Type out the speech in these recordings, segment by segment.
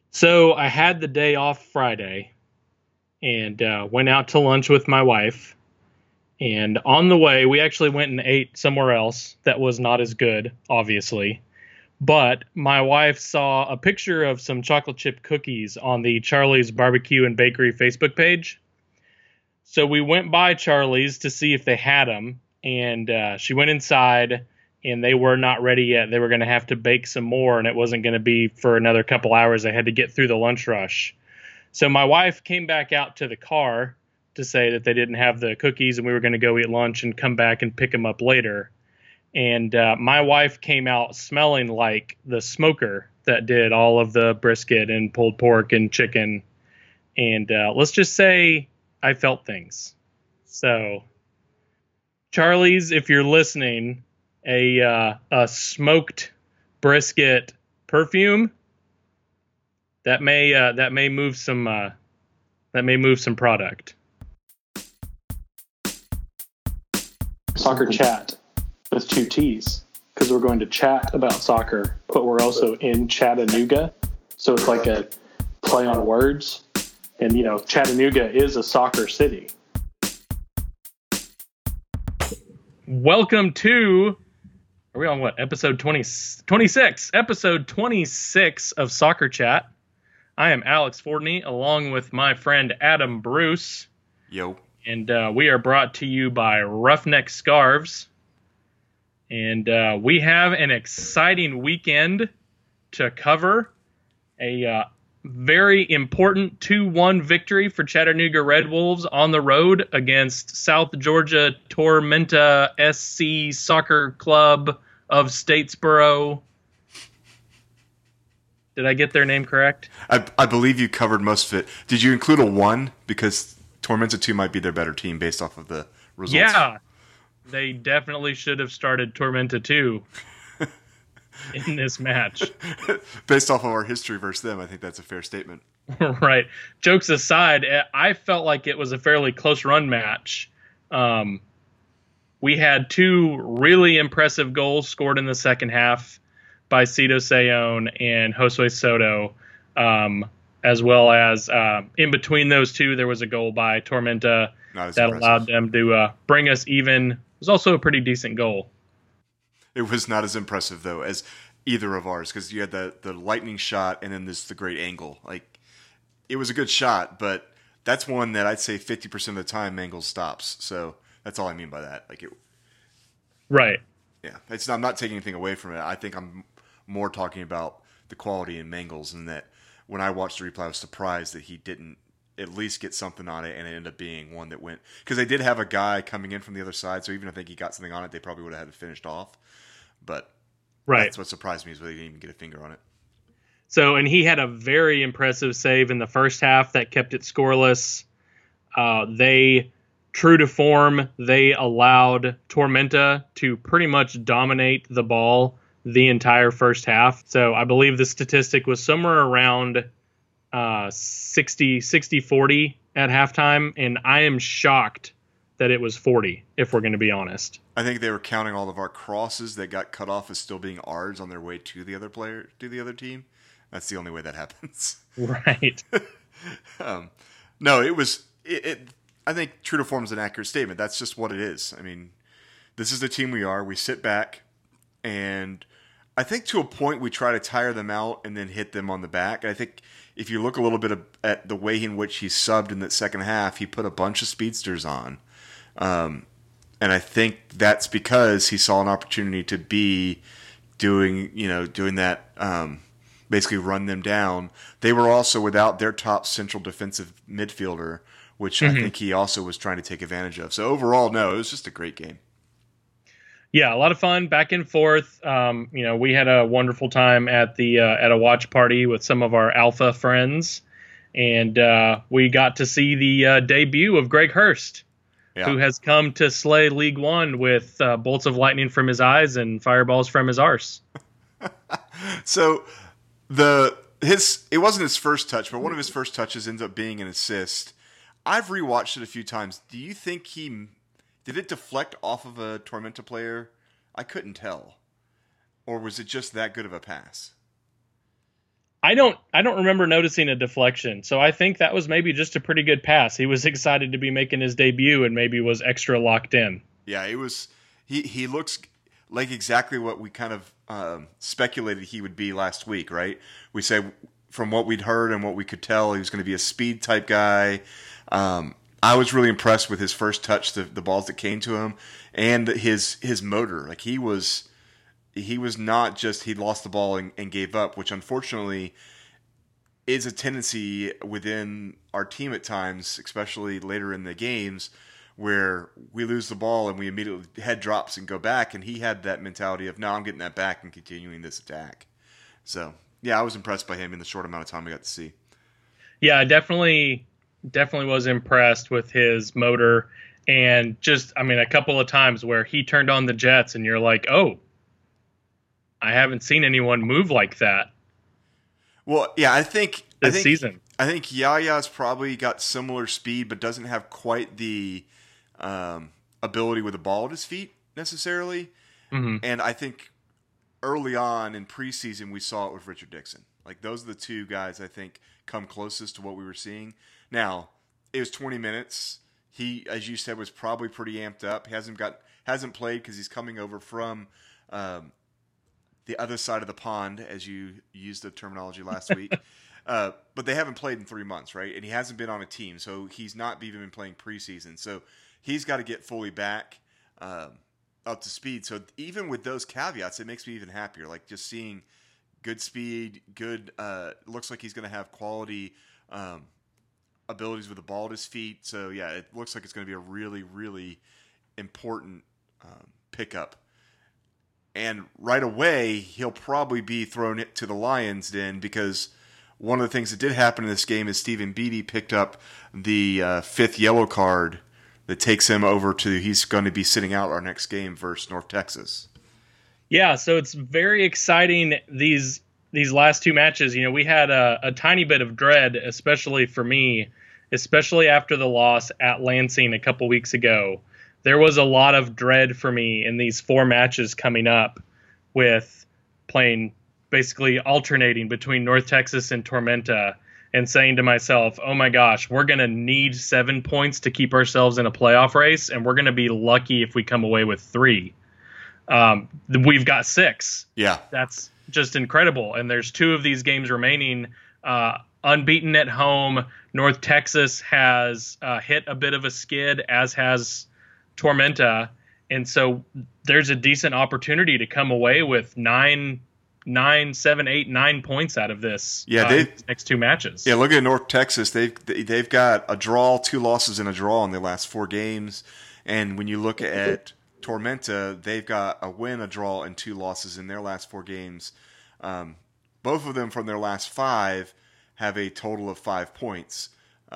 So I had the day off Friday and went out to lunch with my wife. And on the way, we actually went and ate somewhere else that was not as good, obviously. But my wife saw a picture of some chocolate chip cookies on the Charlie's Barbecue and Bakery Facebook page. So we went by Charlie's to see if they had them. And she went inside and they were not ready yet. They were going to have to bake some more, and it wasn't going to be for another couple hours. They had to get through the lunch rush. So my wife came back out to the car to say that they didn't have the cookies and we were going to go eat lunch and come back and pick them up later. And my wife came out smelling like the smoker that did all of the brisket and pulled pork and chicken. And let's just say I felt things. So, Charlie's, if you're listening, a smoked brisket perfume that may move some product. Soccer chat with two T's because we're going to chat about soccer, but we're also in Chattanooga, so it's like a play on words. And Chattanooga is a soccer city. Welcome to, are we on what, episode 26? Episode 26 of Soccer Chat. I am Alex Fortney, along with my friend Adam Bruce. Yo. And we are brought to you by Roughneck Scarves. And we have an exciting weekend to cover. A very important 2-1 victory for Chattanooga Red Wolves on the road against South Georgia Tormenta SC Soccer Club of Statesboro. Did I get their name correct? I believe you covered most of it. Did you include a 1? Because Tormenta 2 might be their better team based off of the results. Yeah, they definitely should have started Tormenta 2 in this match. Based off of our history versus them, I think that's a fair statement. Right. Jokes aside, I felt like it was a fairly close run match. We had 2 really impressive goals scored in the second half by Cito Sayon and Josue Soto, as well as in between those 2, there was a goal by Tormenta that allowed them to bring us even. It was also a pretty decent goal. It was not as impressive, though, as either of ours, because you had the lightning shot and then the great angle. Like, it was a good shot, but that's one that I'd say 50% of the time Mangles stops. So that's all I mean by that. Right. Yeah, I'm not taking anything away from it. I think I'm more talking about the quality in Mangles, and that when I watched the replay, I was surprised that he didn't at least get something on it, and it ended up being one that went, because they did have a guy coming in from the other side, so even if he got something on it, they probably would have had it finished off. But That's what surprised me, is that they didn't even get a finger on it. So, and he had a very impressive save in the first half that kept it scoreless. They, true to form, they allowed Tormenta to pretty much dominate the ball the entire first half. So I believe the statistic was somewhere around 60-40 at halftime, and I am shocked that it was 40, if we're going to be honest. I think they were counting all of our crosses that got cut off as still being ours on their way to the other team. That's the only way that happens. Right. No, it was. I think true to form is an accurate statement. That's just what it is. I mean, this is the team we are. We sit back, and I think to a point we try to tire them out and then hit them on the back. And I think if you look a little bit at the way in which he subbed in that second half, he put a bunch of speedsters on. And I think that's because he saw an opportunity to be doing that, basically run them down. They were also without their top central defensive midfielder, which I think he also was trying to take advantage of. So overall, no, it was just a great game. Yeah, a lot of fun, back and forth. We had a wonderful time at a watch party with some of our Alpha friends, and we got to see the debut of Greg Hurst, who has come to slay League One with bolts of lightning from his eyes and fireballs from his arse. So it wasn't his first touch, but one of his first touches ends up being an assist. I've rewatched it a few times. Do you think did it deflect off of a Tormenta player? I couldn't tell. Or was it just that good of a pass? I don't remember noticing a deflection, so I think that was maybe just a pretty good pass. He was excited to be making his debut and maybe was extra locked in. Yeah, it was. He looks like exactly what we kind of speculated he would be last week, right? We said from what we'd heard and what we could tell, he was going to be a speed type guy. I was really impressed with his first touch, the balls that came to him, and his motor. Like he was not just he lost the ball and gave up, which unfortunately is a tendency within our team at times, especially later in the games, where we lose the ball and we immediately head drops and go back. And he had that mentality of, no, I'm getting that back and continuing this attack. So, yeah, I was impressed by him in the short amount of time we got to see. Yeah, I definitely was impressed with his motor. And just, I mean, a couple of times where he turned on the jets and you're like, oh, I haven't seen anyone move like that. Well, yeah, I think season. I think Yaya's probably got similar speed, but doesn't have quite the ability with the ball at his feet necessarily. Mm-hmm. And I think early on in preseason we saw it with Richard Dixon. Like those are the two guys I think come closest to what we were seeing. Now it was 20 minutes. He, as you said, was probably pretty amped up. He hasn't played because he's coming over from the other side of the pond, as you used the terminology last week. But they haven't played in 3 months, right? And he hasn't been on a team, so he's not even been playing preseason. So he's got to get fully back up to speed. So even with those caveats, it makes me even happier. Like just seeing good speed, good. Looks like he's going to have quality abilities with the ball at his feet. So yeah, it looks like it's going to be a really, really important pickup. And right away, he'll probably be thrown to the Lions den because one of the things that did happen in this game is Stephen Beatty picked up the fifth yellow card that takes him over to he's going to be sitting out our next game versus North Texas. Yeah, so it's very exciting these last two matches. You know, we had a tiny bit of dread, especially for me, especially after the loss at Lansing a couple weeks ago. There was a lot of dread for me in these 4 matches coming up with playing basically alternating between North Texas and Tormenta and saying to myself, oh my gosh, we're going to need 7 points to keep ourselves in a playoff race, and we're going to be lucky if we come away with 3. We've got 6. Yeah. That's just incredible. And there's 2 of these games remaining unbeaten at home. North Texas has hit a bit of a skid, as has Tormenta, and so there's a decent opportunity to come away with 9, 7, 8, 9 points out of this. Yeah, next 2 matches. Yeah, look at North Texas. They've got a draw, 2 losses, and a draw in their last 4 games. And when you look at Tormenta, they've got a win, a draw, and 2 losses in their last 4 games. Both of them from their last 5 have a total of 5 points.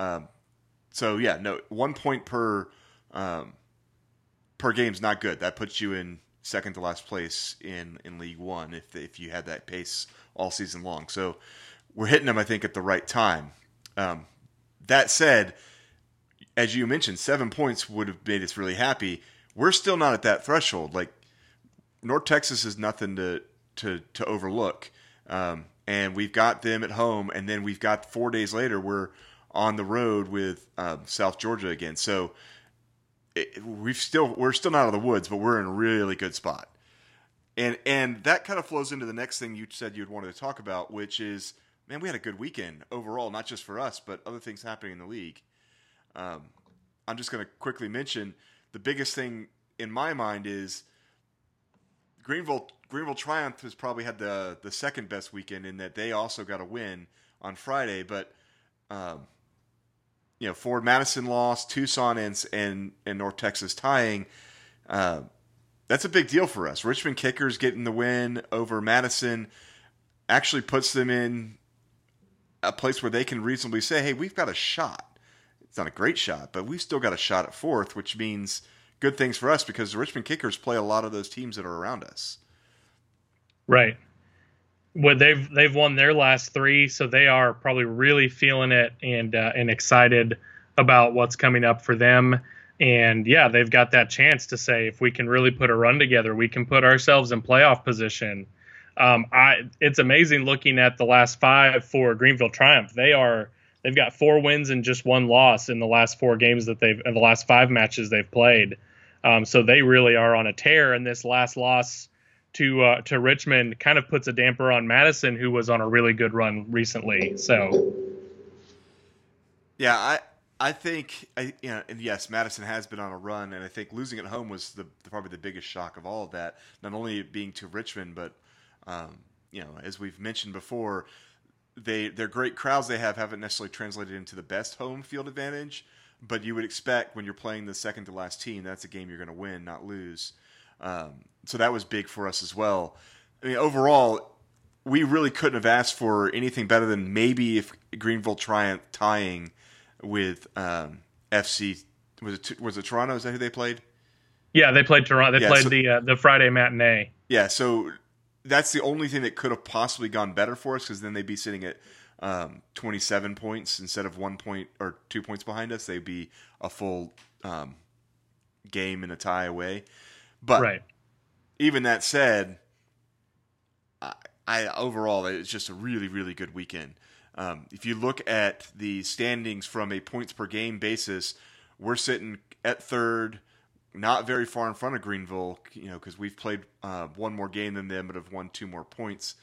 So yeah, no, 1 point per game is not good. That puts you in second to last place in League One if you had that pace all season long. So we're hitting them, I think, at the right time. That said, as you mentioned, 7 points would have made us really happy. We're still not at that threshold. Like North Texas is nothing to overlook, and we've got them at home, and then we've got 4 days later we're on the road with South Georgia again. So we're still not out of the woods, but we're in a really good spot. And that kind of flows into the next thing you said you'd wanted to talk about, which is, man, we had a good weekend overall, not just for us, but other things happening in the league. I'm just going to quickly mention the biggest thing in my mind is Greenville Triumph has probably had the second best weekend in that they also got a win on Friday, but Ford Madison lost, Tucson and North Texas tying. That's a big deal for us. Richmond Kickers getting the win over Madison actually puts them in a place where they can reasonably say, hey, we've got a shot. It's not a great shot, but we've still got a shot at 4th, which means good things for us because the Richmond Kickers play a lot of those teams that are around us. Right. Well, they've won their last 3, so they are probably really feeling it and excited about what's coming up for them. And yeah, they've got that chance to say, if we can really put a run together, we can put ourselves in playoff position. It's amazing looking at the last 5 for Greenville Triumph. They've got 4 wins and just 1 loss in the last 4 games in the last 5 matches they've played. So they really are on a tear, and this last loss to Richmond kind of puts a damper on Madison, who was on a really good run recently. So, yeah, I think and yes, Madison has been on a run, and I think losing at home was probably the biggest shock of all of that. Not only it being to Richmond, but as we've mentioned before, their great crowds they haven't necessarily translated into the best home field advantage. But you would expect when you're playing the second to last team, that's a game you're going to win, not lose. So that was big for us as well. I mean, overall, we really couldn't have asked for anything better than maybe if Greenville Triumph tying with FC. Was it Toronto? Is that who they played? Yeah, they played Toronto. They played the Friday matinee. Yeah, so that's the only thing that could have possibly gone better for us, because then they'd be sitting at 27 points instead of 1 point or 2 points behind us. They'd be a full game and a tie away. But right. Even that said, I overall it's just a really, really good weekend. If you look at the standings from a points per game basis, we're sitting at third, not very far in front of Greenville, because we've played 1 more game than them, but have won 2 more points.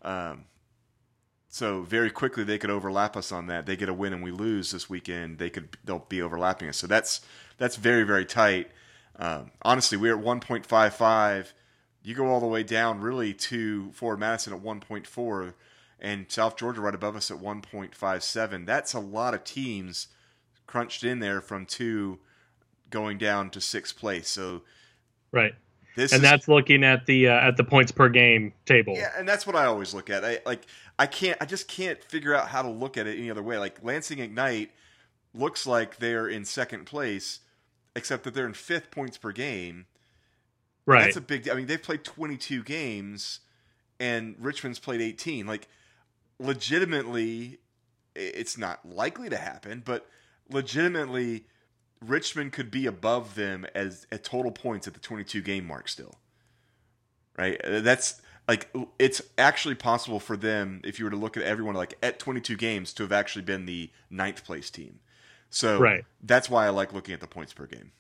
So very quickly they could overlap us on that. They get a win and we lose this weekend, they'll be overlapping us. So that's very, very tight. Honestly, we're at 1.55. You go all the way down really to Forward Madison at 1.4, and South Georgia right above us at 1.57. That's a lot of teams crunched in there from 2 going down to 6th place. So right. That's looking at the points per game table. Yeah, and that's what I always look at. I just can't figure out how to look at it any other way. Like Lansing Ignite looks like they're in 2nd place, except that they're in 5th points per game. Right. That's a big. I mean, they've played 22 games, and Richmond's played 18. Like, legitimately, it's not likely to happen, but legitimately, Richmond could be above them as at total points at the 22 game mark still. Right? That's like, it's actually possible for them, if you were to look at everyone like at 22 games, to have actually been the 9th place team. So right. That's why I like looking at the points per game.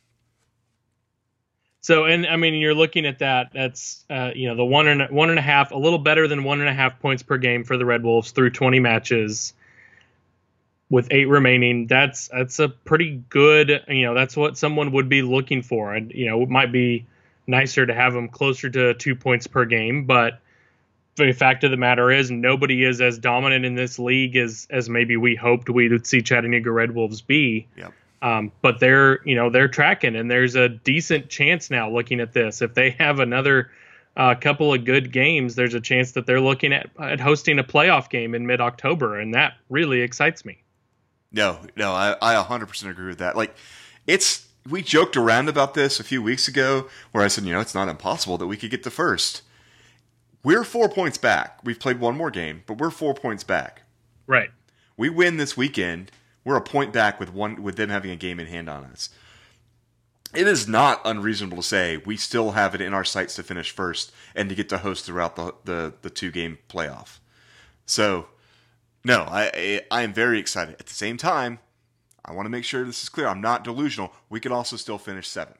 So, and I mean, you're looking at that. That's the 1.5, a little better than 1.5 points per game for the Red Wolves through 20 matches. With 8 remaining, that's a pretty good, that's what someone would be looking for. And, it might be nicer to have them closer to 2 points per game, but the fact of the matter is nobody is as dominant in this league as maybe we hoped we would see Chattanooga Red Wolves be. Yep. But they're tracking, and there's a decent chance now looking at this. If they have another couple of good games, there's a chance that they're looking at hosting a playoff game in mid-October, and that really excites me. No, I 100% agree with that. Like, we joked around about this a few weeks ago where I said, it's not impossible that we could get to first. We're 4 points back. We've played 1 more game, but we're 4 points back. Right. We win this weekend, we're a point back with them having a game in hand on us. It is not unreasonable to say we still have it in our sights to finish first and to get to host throughout the 2-game playoff. So, no, I am very excited. At the same time, I want to make sure this is clear. I'm not delusional. We could also still finish 7th.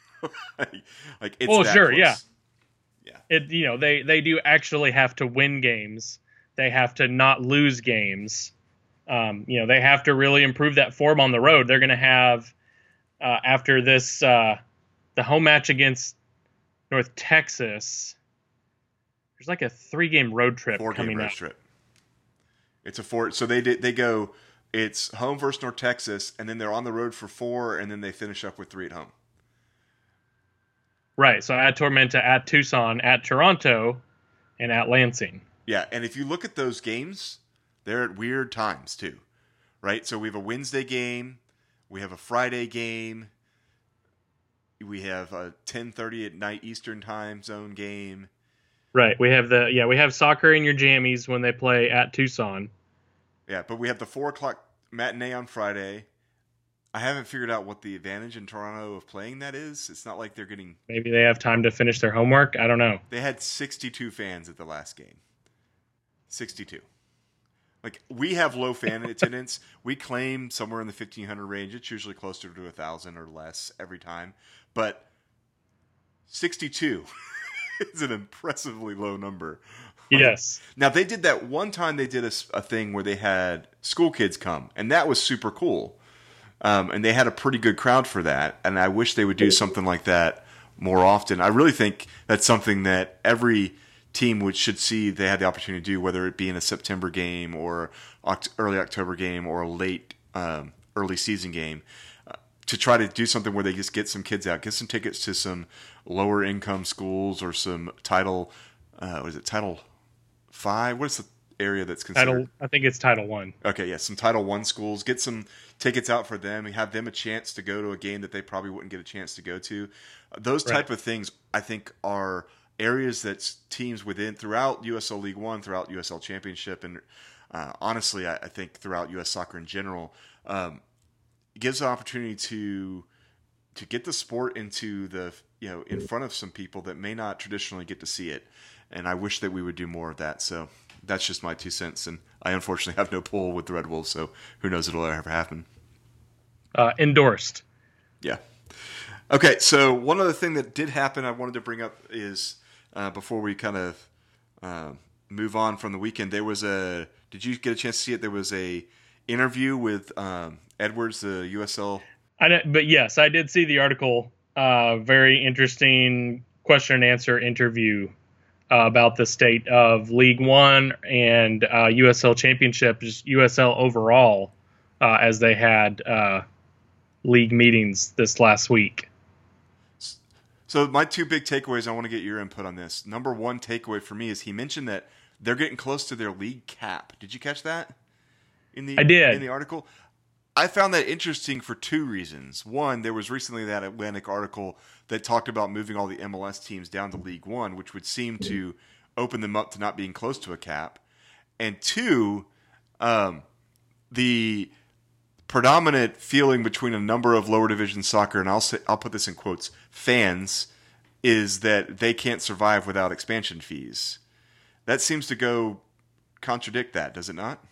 It's sure, close. yeah. Yeah. They do actually have to win games. They have to not lose games. They have to really improve that form on the road. They're going to have after this the home match against North Texas. There's like a 3-game road trip coming up. Trip. It's a 4. So they go. It's home versus North Texas, and then they're on the road for 4, and then they finish up with 3 at home. Right. So at Tormenta, at Tucson, at Toronto, and at Lansing. Yeah, and if you look at those games, they're at weird times too, right? So we have a Wednesday game, we have a Friday game, we have a 10:30 at night Eastern time zone game. Right. We have soccer in your jammies when they play at Tucson. Yeah, but we have the 4 o'clock matinee on Friday, I haven't figured out what the advantage in Toronto of playing that is. It's not like they're getting. Maybe they have time to finish their homework. I don't know. They had 62 fans at the last game. 62. Like, we have low fan attendance. We claim somewhere in the 1,500 range. It's usually closer to 1,000 or less every time. But 62 is an impressively low number. Yes. Now, they did that one time. They did a thing where they had school kids come, and that was super cool. And they had a pretty good crowd for that. And I wish they would do something like that more often. I really think that's something that every team should see they had the opportunity to do, whether it be in a September game or early October game or a late early season game, to try to do something where they just get some kids out, get some tickets to some lower income schools or some Title 5? What is the area that's considered? I think it's Title 1. Okay, yeah, some Title 1 schools. Get some tickets out for them and have them a chance to go to a game that they probably wouldn't get a chance to go to. Those type of things, I think, are areas that teams throughout USL League One, throughout USL Championship, and honestly, I think throughout U.S. soccer in general, gives an opportunity to get the sport into in front of some people that may not traditionally get to see it. And I wish that we would do more of that. So that's just my 2 cents. And I unfortunately have no pull with the Red Wolves, so who knows if it'll ever happen. Endorsed. Yeah. Okay, so one other thing that did happen I wanted to bring up is before we kind of move on from the weekend, did you get a chance to see it? There was a interview with Edwards, the USL. But yes, I did see the article. Very interesting question and answer interview about the state of League One and USL Championship, just USL overall, as they had league meetings this last week. So my 2 big takeaways, I want to get your input on this. Number 1 takeaway for me is he mentioned that they're getting close to their league cap. Did you catch that? I did. In the article? I found that interesting for 2 reasons. One, there was recently that Atlantic article that talked about moving all the MLS teams down to League One, which would seem to open them up to not being close to a cap. And 2, the predominant feeling between a number of lower division soccer, and I'll put this in quotes, fans, is that they can't survive without expansion fees. That seems to contradict that, does it not?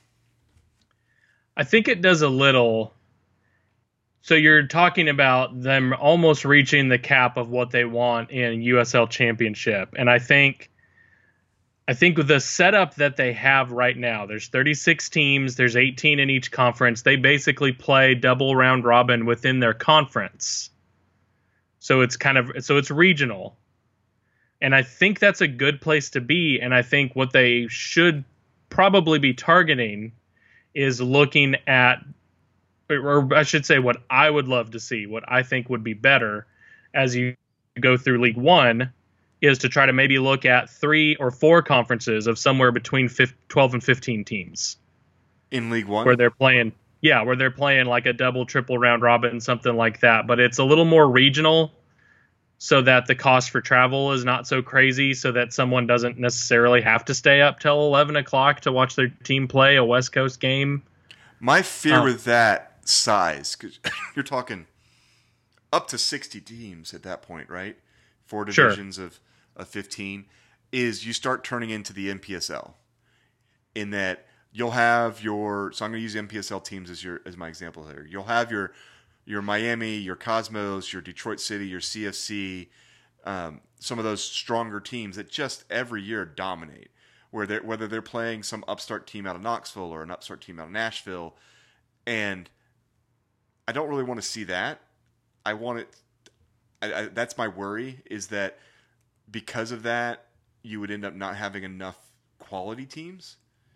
I think it does a little. So you're talking about them almost reaching the cap of what they want in USL Championship. And I think with the setup that they have right now, there's 36 teams, there's 18 in each conference. They basically play double round robin within their conference. So it's regional. And I think that's a good place to be. And I think what they should probably be targeting is looking at, or I should say what I would love to see, what I think would be better as you go through League One, is to try to maybe look at 3 or 4 conferences of somewhere between 12 and 15 teams. In League One? Where they're playing like a double, triple round robin, something like that. But it's a little more regional so that the cost for travel is not so crazy, so that someone doesn't necessarily have to stay up till 11 o'clock to watch their team play a West Coast game. My fear with that size, because you're talking up to 60 teams at that point, right? 4 divisions of 15, is you start turning into the NPSL. In that you'll have so I'm going to use NPSL teams as my example here. You'll have your Miami, your Cosmos, your Detroit City, your CFC, some of those stronger teams that just every year dominate. Whether they're playing some upstart team out of Knoxville or an upstart team out of Nashville, and I don't really want to see that. I want it. That's my worry, is that because of that, you would end up not having enough quality teams.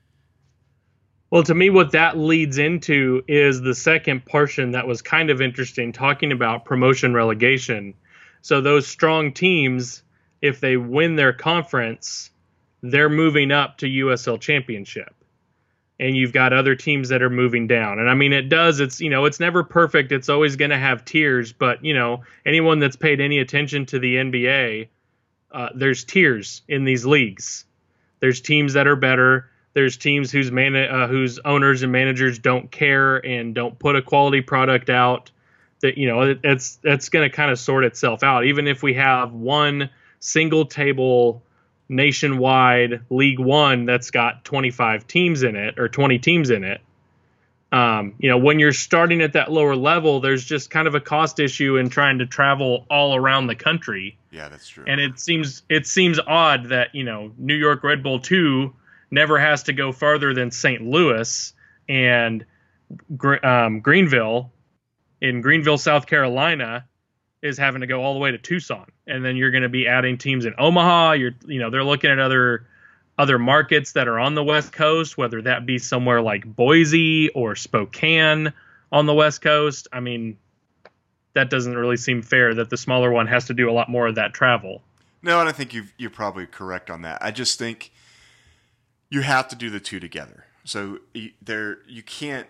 Well, to me, what that leads into is the second portion that was kind of interesting, talking about promotion relegation. So those strong teams, if they win their conference, they're moving up to USL Championship. And you've got other teams that are moving down. And I mean, it's never perfect. It's always going to have tiers. But, anyone that's paid any attention to the NBA, there's tiers in these leagues. There's teams that are better. There's teams whose owners and managers don't care and don't put a quality product out. that, it's going to kind of sort itself out. Even if we have one single table nationwide League One that's got 25 teams in it or 20 teams in it, when you're starting at that lower level, there's just kind of a cost issue in trying to travel all around the country. Yeah, that's true. And it seems odd that, New York Red Bull 2 never has to go farther than St. Louis, and Greenville, South Carolina, is having to go all the way to Tucson. And then you're going to be adding teams in Omaha. They're looking at other markets that are on the West Coast, whether that be somewhere like Boise or Spokane on the West Coast. I mean, that doesn't really seem fair that the smaller one has to do a lot more of that travel. No, and I think you're probably correct on that. I just think you have to do the two together. So you can't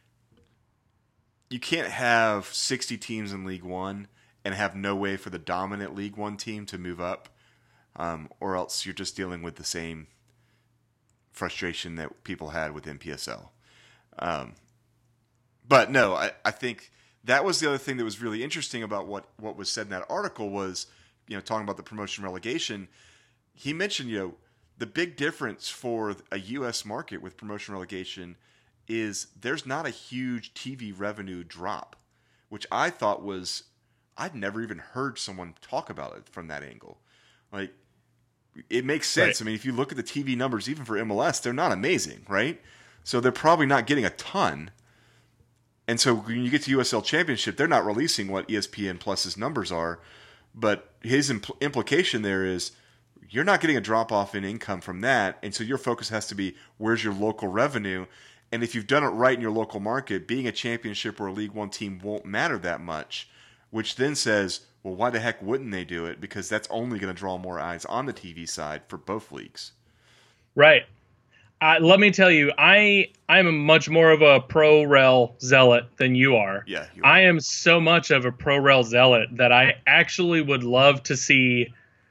have 60 teams in League One and have no way for the dominant League One team to move up, or else you're just dealing with the same frustration that people had with NPSL. But no, I think that was the other thing that was really interesting about what was said in that article was, talking about the promotion relegation. He mentioned, the big difference for a U.S. market with promotion relegation is there's not a huge TV revenue drop, which I thought was, I'd never even heard someone talk about it from that angle. Like, it makes sense. Right. I mean, if you look at the TV numbers, even for MLS, they're not amazing, right? So they're probably not getting a ton. And so when you get to USL Championship, they're not releasing what ESPN Plus's numbers are. But his implication there is you're not getting a drop-off in income from that. And so your focus has to be, where's your local revenue? And if you've done it right in your local market, being a championship or a League One team won't matter that much, which then says, well, why the heck wouldn't they do it? Because that's only going to draw more eyes on the TV side for both leagues. Right. Let me tell you, I'm much more of a pro-rel zealot than you are. Yeah, you are. I am so much of a pro-rel zealot that I actually would love to see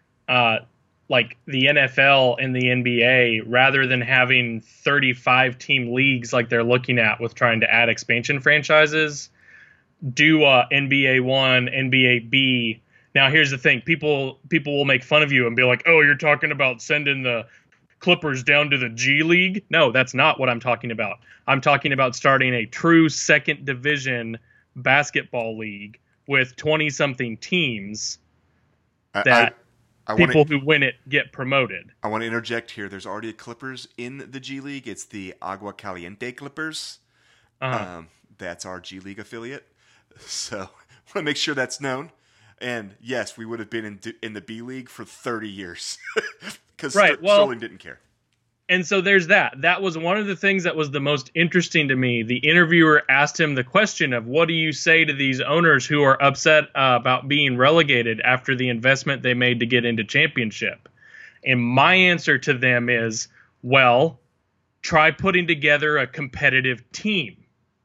like the NFL and the NBA, rather than having 35 team leagues like they're looking at with trying to add expansion franchises, do NBA 1, NBA B. Now, here's the thing. People will make fun of you and be like, oh, you're talking about sending the Clippers down to the G League? No, that's not what I'm talking about. I'm talking about starting a true second division basketball league with 20-something teams that people who win it get promoted. I want to interject here. There's already a Clippers in the G League. It's the Agua Caliente Clippers. That's our G League affiliate. So I want to make sure that's known. And yes, we would have been in the B League for 30 years because Sterling didn't care. And so there's that. That was one of the things that was the most interesting to me. The interviewer asked him the question of, what do you say to these owners who are upset about being relegated after the investment they made to get into championship? And my answer to them is, well, try putting together a competitive team.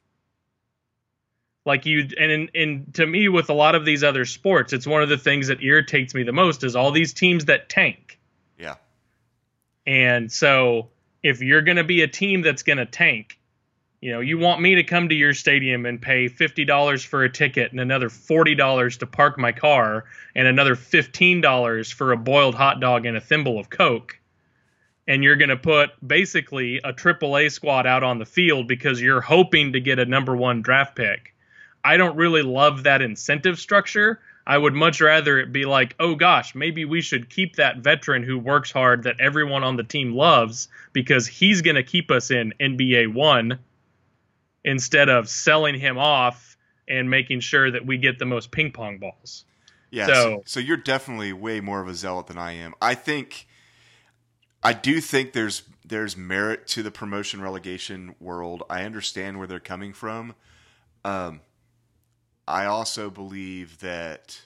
Like and to me, with a lot of these other sports, it's one of the things that irritates me the most is all these teams that tank. Yeah. And so if you're going to be a team that's going to tank, you want me to come to your stadium and pay $50 for a ticket and another $40 to park my car and another $15 for a boiled hot dog and a thimble of Coke. And you're going to put basically a AAA squad out on the field because you're hoping to get a number one draft pick. I don't really love that incentive structure. I would much rather it be like, oh gosh, maybe we should keep that veteran who works hard that everyone on the team loves because he's going to keep us in NBA 1 instead of selling him off and making sure that we get the most ping pong balls. Yeah, so you're definitely way more of a zealot than I am. I do think there's merit to the promotion relegation world. I understand where they're coming from. I also believe that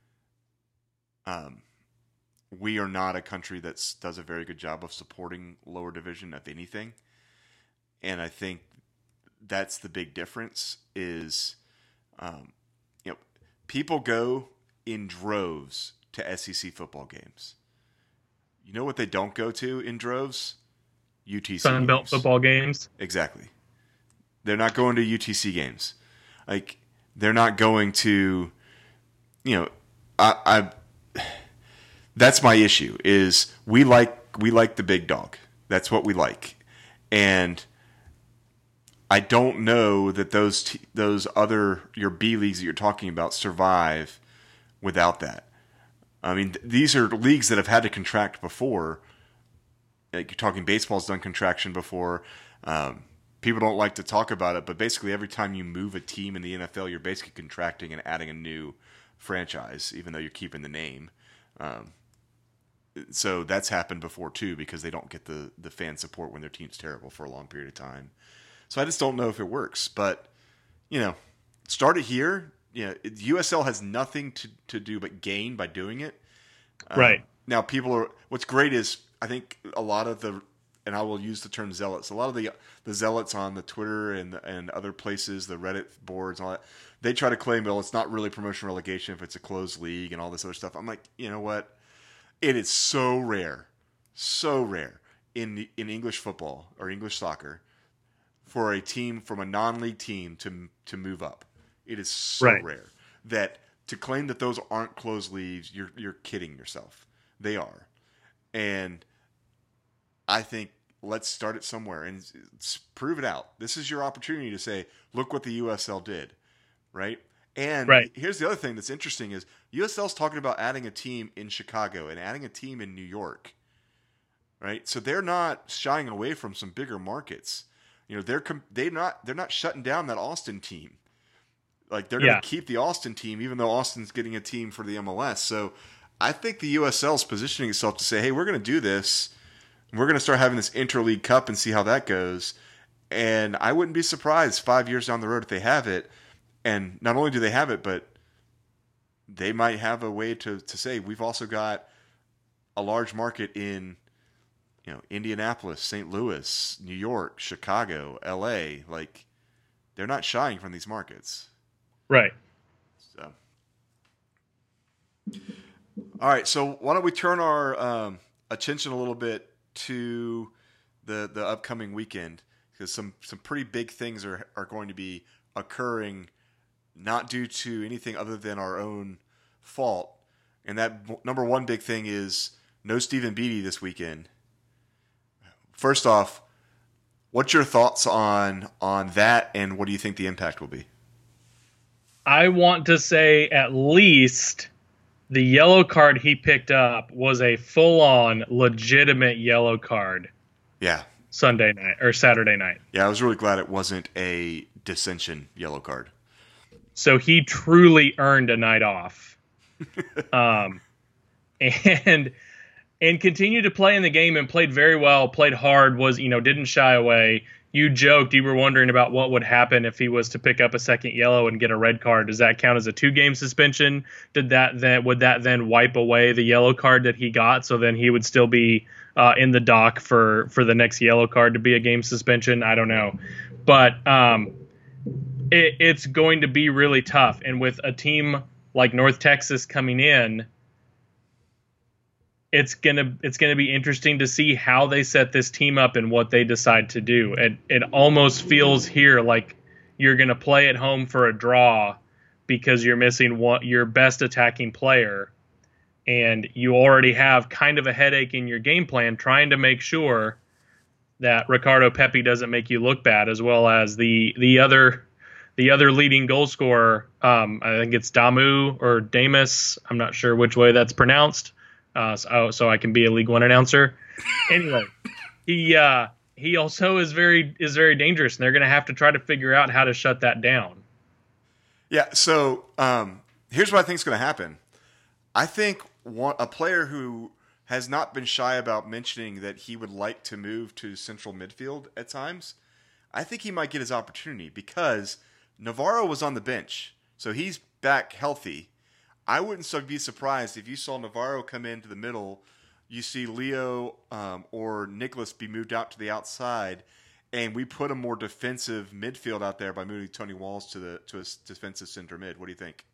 we are not a country that does a very good job of supporting lower division, if anything. And I think that's the big difference is, people go in droves to SEC football games. You know what they don't go to in droves? UTC Sun Belt football games. Exactly. They're not going to UTC games. Like, they're not going to, you know, I that's my issue is we like the big dog. That's what we like. And I don't know that those other your B leagues that you're talking about survive without that. I mean, these are leagues that have had to contract before. Like you're talking baseball's done contraction before. People don't like to talk about it, but basically every time you move a team in the NFL, you're basically contracting and adding a new franchise, even though you're keeping the name. So that's happened before too, because they don't get the fan support when their team's terrible for a long period of time. So I just don't know if it works. But, you know, start it here. You know, USL has nothing to do but gain by doing it. Right. Now, what's great is I think a lot of and I will use the term zealots, a lot of the zealots on the Twitter and other places, the Reddit boards and all that, they try to claim, well, it's not really promotion relegation if it's a closed league and all this other stuff. I'm like, you know what? It is so rare in English football or English soccer for a team from a non-league team to move up. It is so rare that to claim that those aren't closed leagues, you're kidding yourself. They are. And I think let's start it somewhere and prove it out. This is your opportunity to say, look what the USL did, right? And here's the other thing that's interesting is USL's talking about adding a team in Chicago and adding a team in New York, right? So they're not shying away from some bigger markets. You know, they're not shutting down that Austin team. Like they're going to keep the Austin team, even though Austin's getting a team for the MLS. So I think the USL is positioning itself to say, hey, we're going to do this. We're going to start having this interleague cup and see how that goes. And I wouldn't be surprised 5 years down the road if they have it. And not only do they have it, but they might have a way to say, we've also got a large market in, you know, Indianapolis, St. Louis, New York, Chicago, LA. Like, they're not shying from these markets. Right. So, all right. So why don't we turn our attention a little bit to the upcoming weekend, because some pretty big things are going to be occurring, not due to anything other than our own fault. And that number one big thing is no Stephen Beatty this weekend. First off, what's your thoughts on that, and what do you think the impact will be? I want to say at least the yellow card he picked up was a full-on legitimate yellow card. Yeah. Sunday night or Saturday night. Yeah, I was really glad it wasn't a dissension yellow card. So he truly earned a night off. And continued to play in the game and played very well, played hard, didn't shy away. You joked, you were wondering about what would happen if he was to pick up a second yellow and get a red card. Does that count as a 2-game suspension? Would that then wipe away the yellow card that he got? So then he would still be in the dock for the next yellow card to be a game suspension? I don't know. But it's going to be really tough. And with a team like North Texas coming in, it's gonna be interesting to see how they set this team up and what they decide to do. It almost feels here like you're gonna play at home for a draw because you're missing your best attacking player, and you already have kind of a headache in your game plan trying to make sure that Ricardo Pepi doesn't make you look bad, as well as the other leading goal scorer. I think it's Damu or Damus. I'm not sure which way that's pronounced. So I can be a League One announcer. Anyway, he also is very dangerous, and they're going to have to try to figure out how to shut that down. Yeah. So here's what I think is going to happen. I think a player who has not been shy about mentioning that he would like to move to central midfield at times, I think he might get his opportunity because Navarro was on the bench, so he's back healthy. I wouldn't be surprised if you saw Navarro come into the middle, you see Leo or Nicholas be moved out to the outside, and we put a more defensive midfield out there by moving Tony Walls to a defensive center mid. What do you think?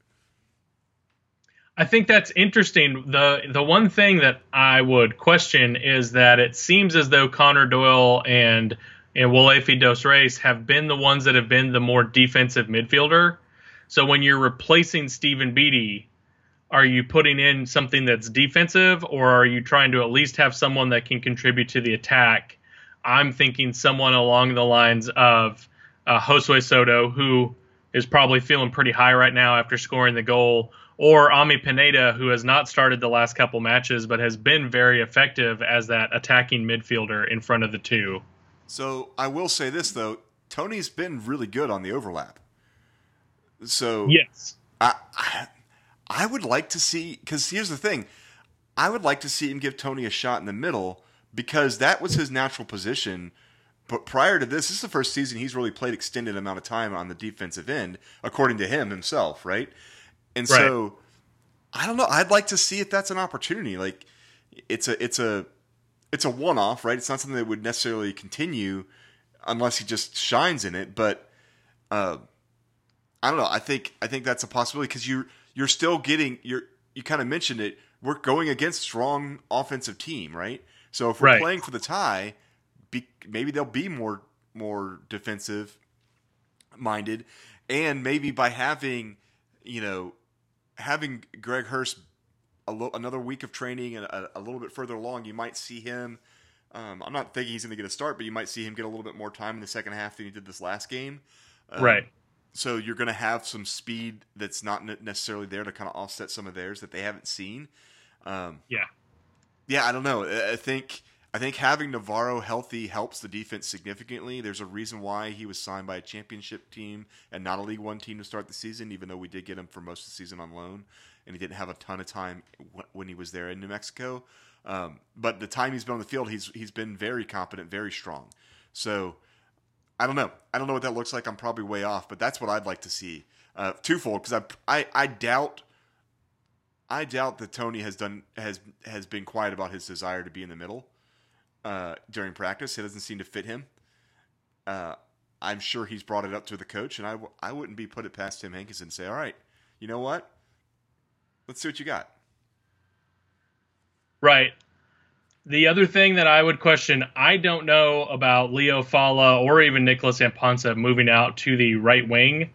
I think that's interesting. The one thing that I would question is that it seems as though Connor Doyle and Walefi Dos Reis have been the ones that have been the more defensive midfielder. So when you're replacing Stephen Beatty, are you putting in something that's defensive, or are you trying to at least have someone that can contribute to the attack? I'm thinking someone along the lines of Josue Soto, who is probably feeling pretty high right now after scoring the goal, or Ami Pineda, who has not started the last couple matches but has been very effective as that attacking midfielder in front of the two. So I will say this, though. Tony's been really good on the overlap. So yes, I would like to see, because here's the thing, I would like to see him give Tony a shot in the middle, because that was his natural position. But prior to this is the first season he's really played extended amount of time on the defensive end, according to him himself, right? And so, I don't know. I'd like to see if that's an opportunity. Like, it's a one-off, right? It's not something that would necessarily continue unless he just shines in it. But I don't know. I think that's a possibility, because you're still getting you kind of mentioned it. We're going against strong offensive team, right? So if we're playing for the tie, maybe they'll be more defensive minded, and maybe by having Greg Hurst another week of training and a little bit further along, you might see him. I'm not thinking he's going to get a start, but you might see him get a little bit more time in the second half than he did this last game. Right. So you're going to have some speed that's not necessarily there to kind of offset some of theirs that they haven't seen. Yeah, I don't know. I think having Navarro healthy helps the defense significantly. There's a reason why he was signed by a championship team and not a League One team to start the season, even though we did get him for most of the season on loan, and he didn't have a ton of time when he was there in New Mexico. But the time he's been on the field, he's been very competent, very strong. So I don't know. I don't know what that looks like. I'm probably way off, but that's what I'd like to see. Twofold, because I doubt that Tony has been quiet about his desire to be in the middle during practice. It doesn't seem to fit him. I'm sure he's brought it up to the coach, and I wouldn't be put it past Tim Hankinson and say, all right, you know what? Let's see what you got. Right. The other thing that I would question, I don't know about Leo Fala or even Nicholas Amponsa moving out to the right wing.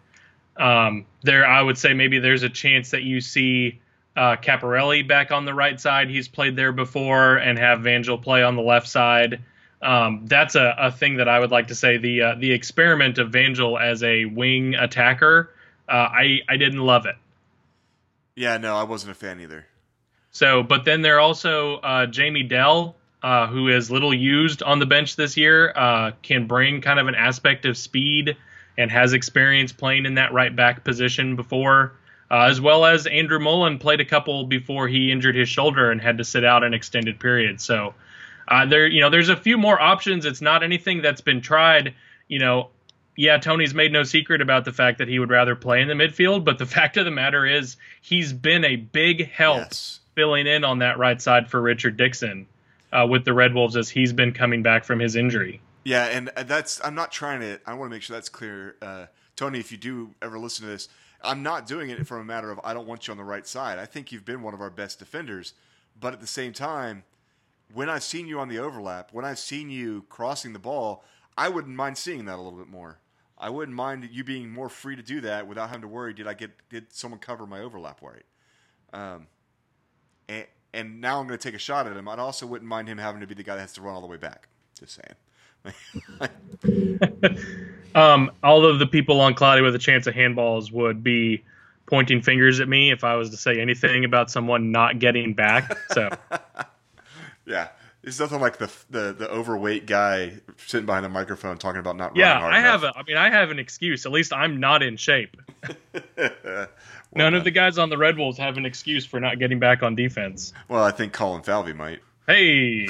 I would say maybe there's a chance that you see Caparelli back on the right side. He's played there before, and have Vangel play on the left side. That's a thing that I would like to say. The experiment of Vangel as a wing attacker, I didn't love it. Yeah, no, I wasn't a fan either. So, but then there also Jamie Dell, who is little used on the bench this year, can bring kind of an aspect of speed and has experience playing in that right back position before, as well as Andrew Mullen played a couple before he injured his shoulder and had to sit out an extended period. So there's a few more options. It's not anything that's been tried. Yeah, Tony's made no secret about the fact that he would rather play in the midfield, but the fact of the matter is he's been a big help filling in on that right side for Richard Dixon with the Red Wolves as he's been coming back from his injury. Yeah, and I'm not trying to – I want to make sure that's clear. Tony, if you do ever listen to this, I'm not doing it from a matter of I don't want you on the right side. I think you've been one of our best defenders. But at the same time, when I've seen you on the overlap, when I've seen you crossing the ball, I wouldn't mind seeing that a little bit more. I wouldn't mind you being more free to do that without having to worry, did someone cover my overlap right? And now I'm going to take a shot at him. I also wouldn't mind him having to be the guy that has to run all the way back. Just saying. All of the people on Cloudy with a Chance of Handballs would be pointing fingers at me if I was to say anything about someone not getting back. So, yeah, it's nothing like the overweight guy sitting behind the microphone talking about not running hard enough. I have an excuse. At least I'm not in shape. None of the guys on the Red Wolves have an excuse for not getting back on defense. Well, I think Colin Falvey might. Hey.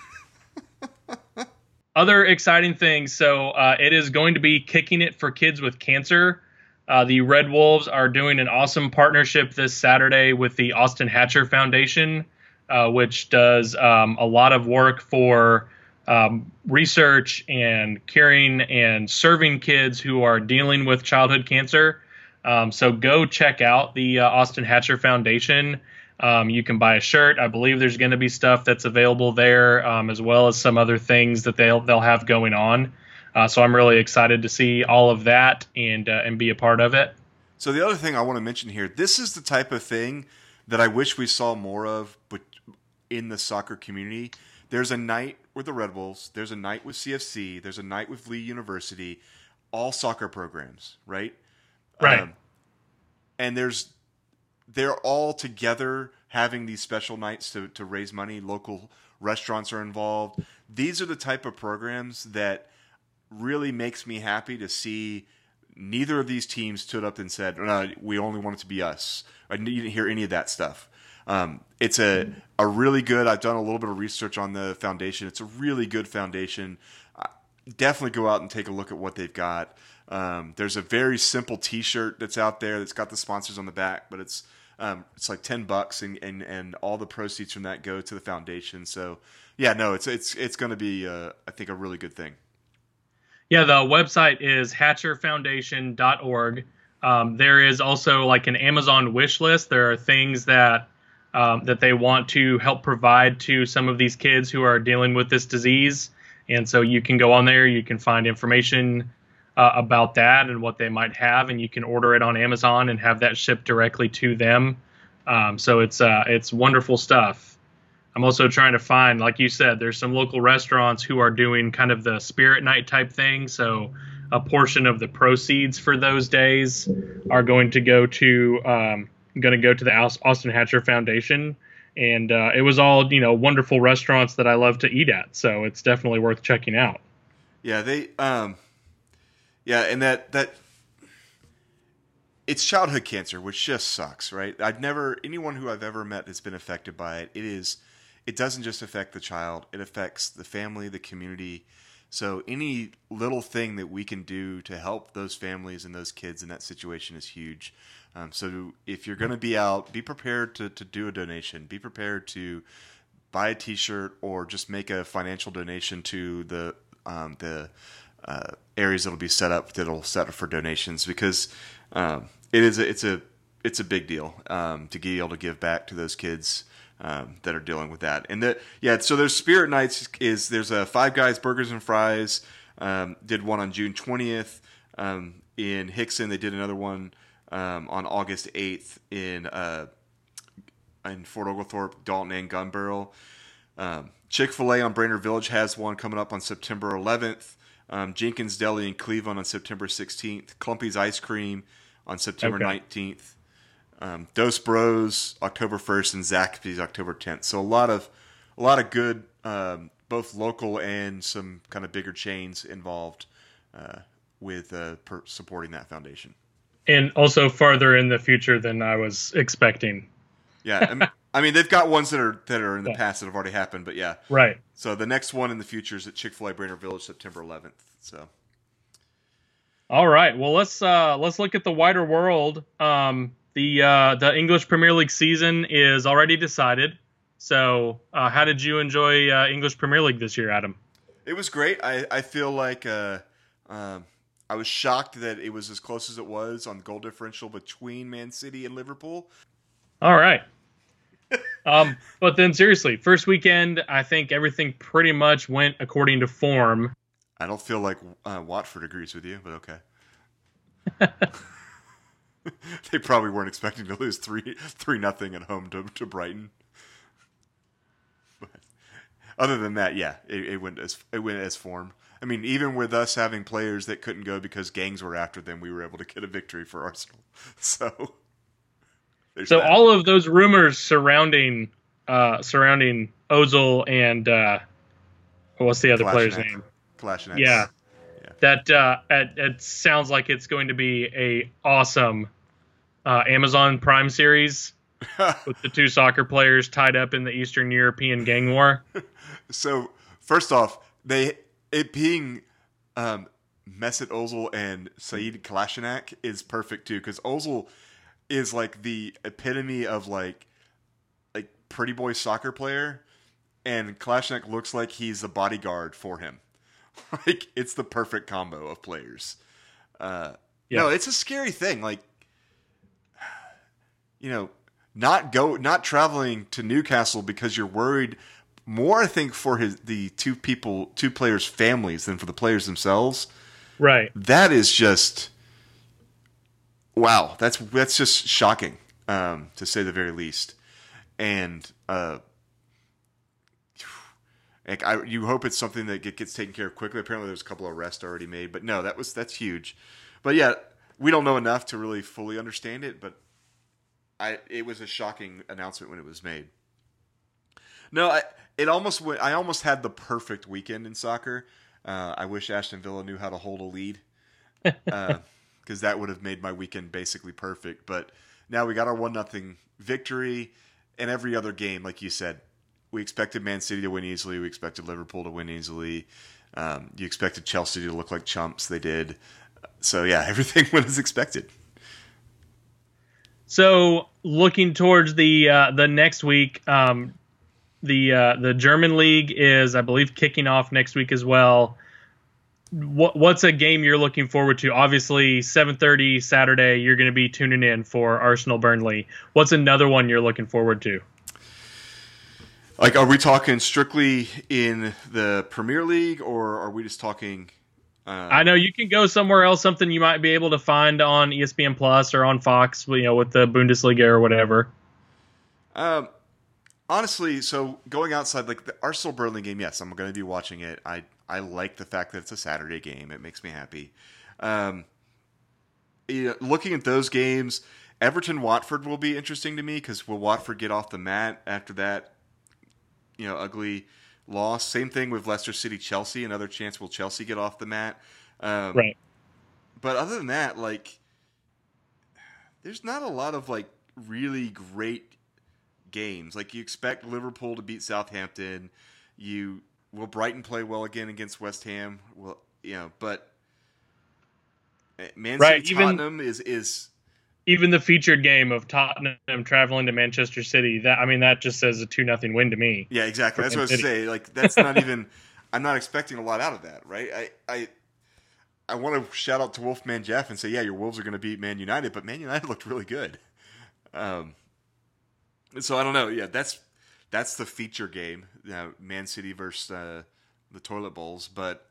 Other exciting things. So it is going to be Kicking It for Kids with Cancer. The Red Wolves are doing an awesome partnership this Saturday with the Austin Hatcher Foundation, which does a lot of work for research and curing and serving kids who are dealing with childhood cancer. So go check out the Austin Hatcher Foundation. You can buy a shirt. I believe there's going to be stuff that's available there, as well as some other things that they'll have going on. So I'm really excited to see all of that and be a part of it. So the other thing I want to mention here, this is the type of thing that I wish we saw more of, but in the soccer community. There's a night with the Red Bulls. There's a night with CFC. There's a night with Lee University. All soccer programs, right? Right. And they're all together having these special nights to raise money. Local restaurants are involved. These are the type of programs that really makes me happy to see. Neither of these teams stood up and said, no, we only want it to be us. I didn't hear any of that stuff. It's a really good, I've done a little bit of research on the foundation. It's a really good foundation. Definitely go out and take a look at what they've got. There's a very simple t-shirt that's out there that's got the sponsors on the back, but it's like $10 and all the proceeds from that go to the foundation. So yeah, no, it's going to be, I think, a really good thing. Yeah, the website is hatcherfoundation.org. There is also like an Amazon wish list. There are things that they want to help provide to some of these kids who are dealing with this disease. And so you can go on there, you can find information about that and what they might have, and you can order it on Amazon and have that shipped directly to them. So it's wonderful stuff. I'm also trying to find, like you said, there's some local restaurants who are doing kind of the spirit night type thing. So a portion of the proceeds for those days are going to go to the Austin Hatcher Foundation. And it was all, wonderful restaurants that I love to eat at. So it's definitely worth checking out. Yeah, and that it's childhood cancer, which just sucks, right? Anyone who I've ever met that's been affected by it, it doesn't just affect the child, it affects the family, the community. So any little thing that we can do to help those families and those kids in that situation is huge. So if you're going to be out, be prepared to do a donation. Be prepared to buy a T-shirt or just make a financial donation to the areas that'll be that'll set up for donations, because it's a big deal to be able to give back to those kids that are dealing with that. And so there's Spirit Nights. There's a Five Guys Burgers and Fries did one on June 20th in Hickson. They did another one on August 8th in Fort Oglethorpe, Dalton, and Gun Barrel. Chick-fil-A on Brainerd Village has one coming up on September 11th. Jenkins Deli in Cleveland on September 16th. Clumpy's Ice Cream on September 19th. Dos Bros October 1st, and Zaxby's October 10th. So a lot of good, both local and some kind of bigger chains involved with supporting that foundation. And also farther in the future than I was expecting. Yeah, I mean they've got ones that are in the past that have already happened, but yeah, right. So the next one in the future is at Chick-fil-A Brainerd Village, September 11th. So, all right, well let's look at the wider world. The English Premier League season is already decided. So, how did you enjoy English Premier League this year, Adam? It was great. I feel like I was shocked that it was as close as it was on goal differential between Man City and Liverpool. All right. But then seriously, first weekend, I think everything pretty much went according to form. I don't feel like Watford agrees with you, but okay. They probably weren't expecting to lose 3-0 at home to Brighton. But other than that, yeah, it went as form. I mean, even with us having players that couldn't go because gangs were after them, we were able to get a victory for Arsenal. So all of those rumors surrounding Ozil and what's the other player's name? Kolasinac. Yeah. That it sounds like it's going to be a awesome Amazon Prime series with the two soccer players tied up in the Eastern European gang war. So first off, it being Mesut Ozil and Said Kolasinac is perfect too, because Ozil is like the epitome of like pretty boy soccer player, and Kolasinac looks like he's the bodyguard for him. Like, it's the perfect combo of players. No, it's a scary thing. Like, not traveling to Newcastle because you're worried more, I think, for the two players' families than for the players themselves. Right. That is just wow, that's just shocking, to say the very least. And you hope it's something that gets taken care of quickly. Apparently, there's a couple of arrests already made, but no, that's huge. But yeah, we don't know enough to really fully understand it. But it was a shocking announcement when it was made. No, I almost had the perfect weekend in soccer. I wish Aston Villa knew how to hold a lead, because that would have made my weekend basically perfect. But now we got our 1-0 victory, and every other game, like you said, we expected Man City to win easily. We expected Liverpool to win easily. You expected Chelsea to look like chumps. They did. So yeah, everything went as expected. So looking towards the next week, the German league is, I believe, kicking off next week as well. What's a game you're looking forward to? Obviously, 7:30 Saturday, you're going to be tuning in for Arsenal Burnley. What's another one you're looking forward to? Like, are we talking strictly in the Premier League, or are we just talking? I know you can go somewhere else, something you might be able to find on ESPN Plus or on Fox, with the Bundesliga or whatever. Honestly, so going outside, like the Arsenal Burnley game, yes, I'm going to be watching it. I like the fact that it's a Saturday game. It makes me happy. Looking at those games, Everton Watford will be interesting to me, because will Watford get off the mat after that ugly loss? Same thing with Leicester City Chelsea. Another chance, will Chelsea get off the mat? Right. But other than that, like, there's not a lot of like really great games. Like, you expect Liverpool to beat Southampton. Will Brighton play well again against West Ham? Well, but Man City Tottenham is even the featured game of Tottenham traveling to Manchester City. That just says a 2-0 win to me. Yeah, exactly. That's what I was saying. Like, that's not even. I'm not expecting a lot out of that, right? I want to shout out to Wolfman Jeff and say, yeah, your Wolves are going to beat Man United, but Man United looked really good. So I don't know. Yeah, that's the feature game. Man City versus the Toilet Bowls. But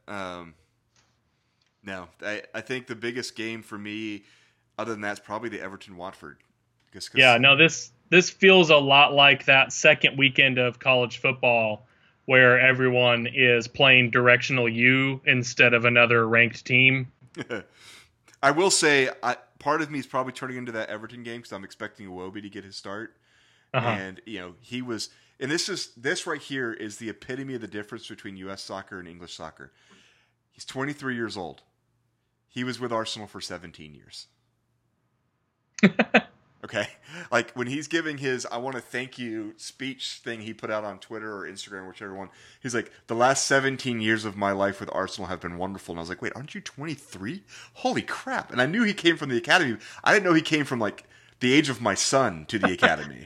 no, I think the biggest game for me, other than that, is probably the Everton Watford. Yeah, no, this feels a lot like that second weekend of college football, where everyone is playing directional U instead of another ranked team. I will say, part of me is probably turning into that Everton game because I'm expecting Iwobi to get his start. Uh-huh. And he was, and this right here is the epitome of the difference between U.S. soccer and English soccer. He's 23 years old. He was with Arsenal for 17 years. Okay, like when he's giving his "I want to thank you" speech thing he put out on Twitter or Instagram, whichever one, he's like, "The last 17 years of my life with Arsenal have been wonderful." And I was like, "Wait, aren't you 23? Holy crap!" And I knew he came from the academy. I didn't know he came from like the age of my son to the academy.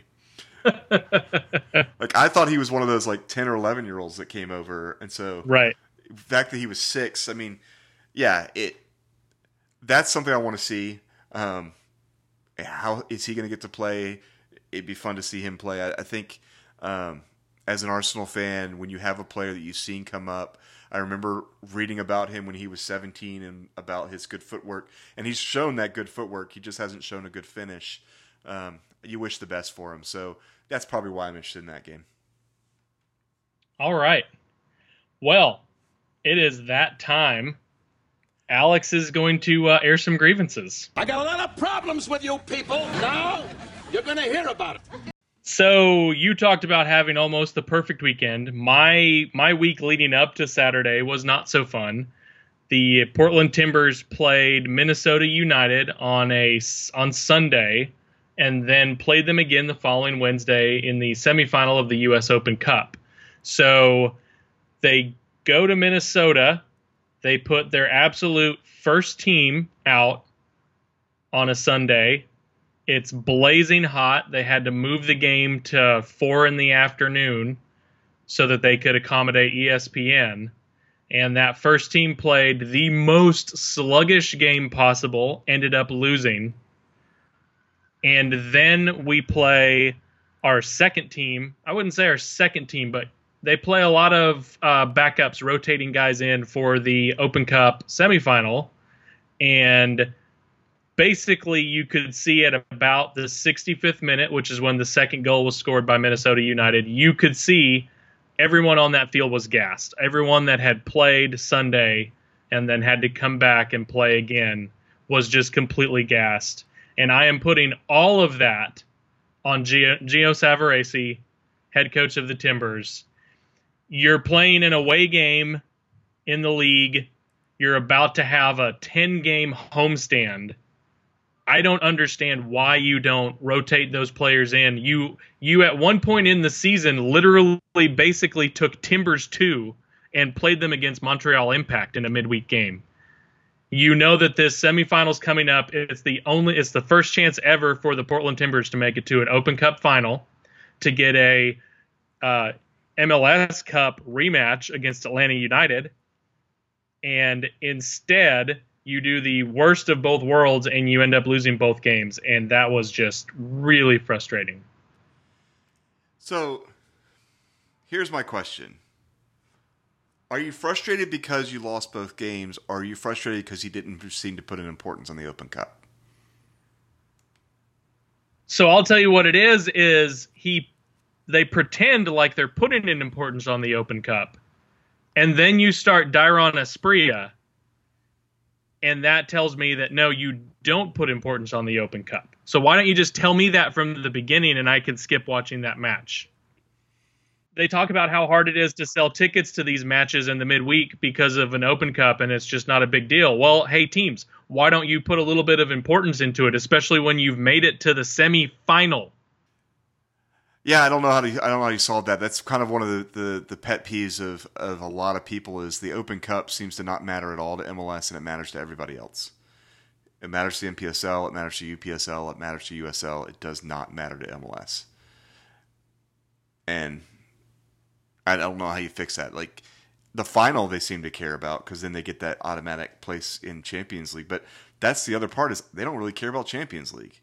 Like, I thought he was one of those like 10 or 11-year-olds that came over, and so right. The fact that he was 6, I mean, yeah, that's something I want to see. How is he going to get to play? It'd be fun to see him play. I think as an Arsenal fan, when you have a player that you've seen come up, I remember reading about him when he was 17 and about his good footwork. And he's shown that good footwork. He just hasn't shown a good finish. You wish the best for him. So that's probably why I'm interested in that game. All right. Well, it is that time. Alex is going to air some grievances. I got a lot of problems with you people. Now you're going to hear about it. So you talked about having almost the perfect weekend. My week leading up to Saturday was not so fun. The Portland Timbers played Minnesota United on Sunday, and then played them again the following Wednesday in the semifinal of the U.S. Open Cup. So they go to Minnesota. They put their absolute first team out on a Sunday. It's blazing hot. They had to move the game to 4 p.m. so that they could accommodate ESPN. And that first team played the most sluggish game possible, ended up losing. And then we play our second team. I wouldn't say our second team, but they play a lot of backups, rotating guys in for the Open Cup semifinal. And basically you could see at about the 65th minute, which is when the second goal was scored by Minnesota United, you could see everyone on that field was gassed. Everyone that had played Sunday and then had to come back and play again was just completely gassed. And I am putting all of that on Gio Savarese, head coach of the Timbers. You're playing an away game in the league. You're about to have a 10-game homestand. I don't understand why you don't rotate those players in. You at one point in the season literally basically took Timbers 2 and played them against Montreal Impact in a midweek game. You know that this semifinal's coming up. It's the first chance ever for the Portland Timbers to make it to an Open Cup final, to get a MLS Cup rematch against Atlanta United. And instead, you do the worst of both worlds and you end up losing both games. And that was just really frustrating. So, here's my question. Are you frustrated because you lost both games, or are you frustrated because you didn't seem to put an importance on the Open Cup? So I'll tell you what it is they pretend like they're putting an importance on the Open Cup. And then you start Dairon Asprilla, and that tells me that, no, you don't put importance on the Open Cup. So why don't you just tell me that from the beginning and I can skip watching that match? They talk about how hard it is to sell tickets to these matches in the midweek because of an Open Cup, and it's just not a big deal. Well, hey, teams, why don't you put a little bit of importance into it, especially when you've made it to the semifinal? Yeah, I don't know how you solve that. That's kind of one of the pet peeves of a lot of people, is the Open Cup seems to not matter at all to MLS, and it matters to everybody else. It matters to NPSL, it matters to UPSL, it matters to USL. It does not matter to MLS. And I don't know how you fix that. Like, the final they seem to care about, because then they get that automatic place in Champions League. But that's the other part, is they don't really care about Champions League.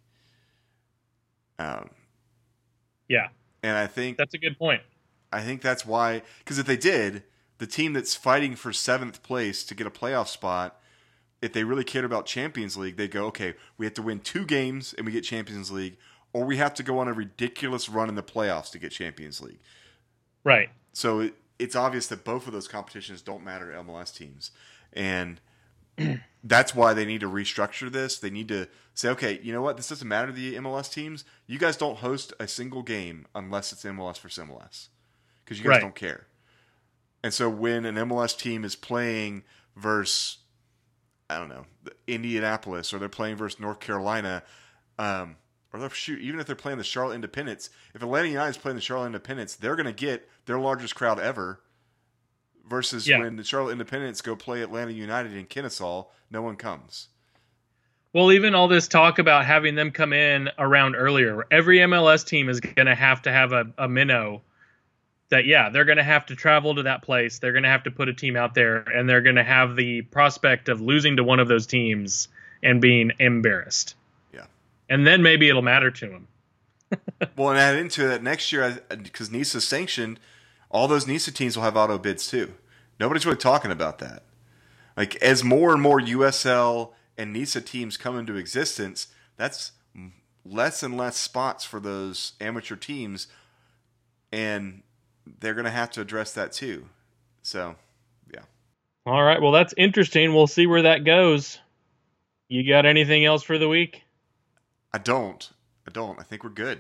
Yeah. And I think that's a good point. I think that's why, because if they did, the team that's fighting for 7th place to get a playoff spot, if they really cared about Champions League, they'd go, okay, we have to win 2 games and we get Champions League, or we have to go on a ridiculous run in the playoffs to get Champions League. Right. So it's obvious that both of those competitions don't matter to MLS teams. And that's why they need to restructure this. They need to say, okay, you know what? This doesn't matter to the MLS teams. You guys don't host a single game unless it's MLS versus MLS, because you guys don't care. And so when an MLS team is playing versus, I don't know, Indianapolis, or they're playing versus North Carolina, or even if they're playing the Charlotte Independence, if Atlanta United is playing the Charlotte Independence, they're going to get their largest crowd ever. Versus when the Charlotte Independence go play Atlanta United in Kennesaw, no one comes. Well, even all this talk about having them come in around earlier, every MLS team is going to have a minnow that, they're going to have to travel to that place. They're going to have to put a team out there, and they're going to have the prospect of losing to one of those teams and being embarrassed. Yeah. And then maybe it'll matter to them. Well, and add into that next year, because NISA's sanctioned, all those NISA teams will have auto bids too. Nobody's really talking about that. Like, as more and more USL and NISA teams come into existence, that's less and less spots for those amateur teams, and they're going to have to address that too. So, yeah. All right, well, that's interesting. We'll see where that goes. You got anything else for the week? I don't. I think we're good.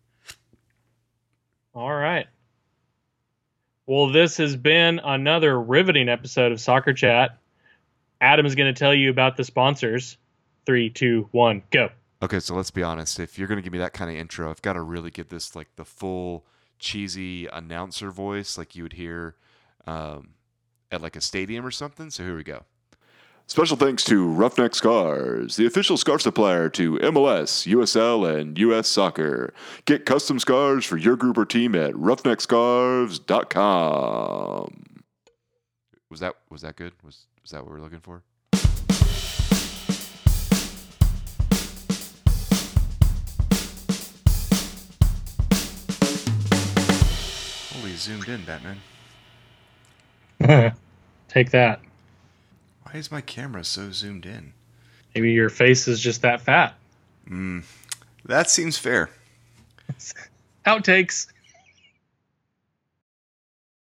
All right. Well, this has been another riveting episode of Soccer Chat. Adam is going to tell you about the sponsors. 3, 2, 1, go. Okay, so let's be honest. If you're going to give me that kind of intro, I've got to really get this like the full cheesy announcer voice like you would hear at like a stadium or something. So here we go. Special thanks to Roughneck Scarves, the official scarf supplier to MLS, USL, and US Soccer. Get custom scarves for your group or team at roughneckscarves.com. Was that good? Was that what we're looking for? Holy, zoomed in, Batman. Take that. Why is my camera so zoomed in? Maybe your face is just that fat. That seems fair. Outtakes.